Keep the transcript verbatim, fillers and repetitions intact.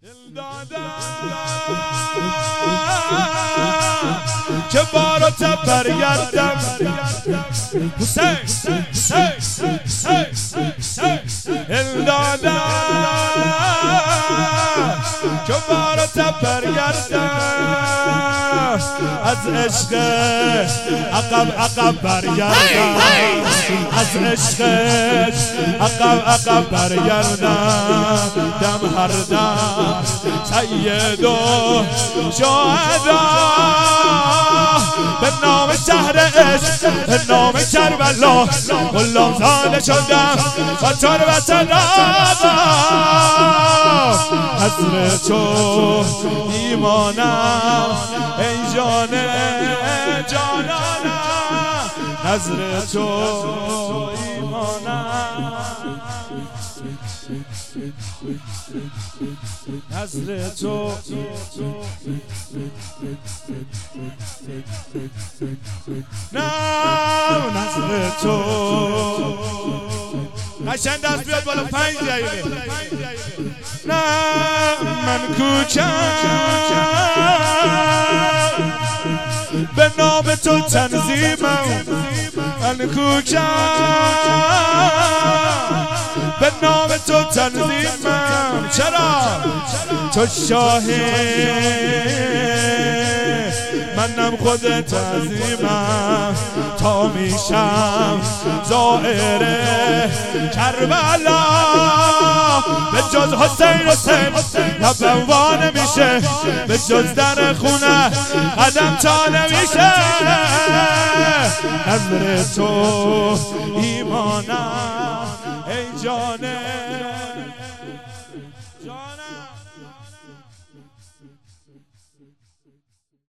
که بارات برگردم حسین هل دادم که بارات برگردم از عشق عقب عقب برگردم از عشق عقب عقب برگردم دم هر دم سید و شهدا به نام شهر عشق به نام کربلا غلام زاده شدم و تربت آقا حضرت تو ایمانم ای جان جانانم حضرت تو ایمانم حضرت تو نه حضرت تو قشنگ دست بیاد بالا پنج دقیقه نه من کوچم به نام تو تنظیمم من کوچم به نام تو تنظیمم چرا تو شاهی منم خودت عظیمم تا میشم زائر کربلا به جز حسین حسین لبم وا نمیشه به جز در خونه قدم تا نمیشه نظر تو ایمانم ای جانه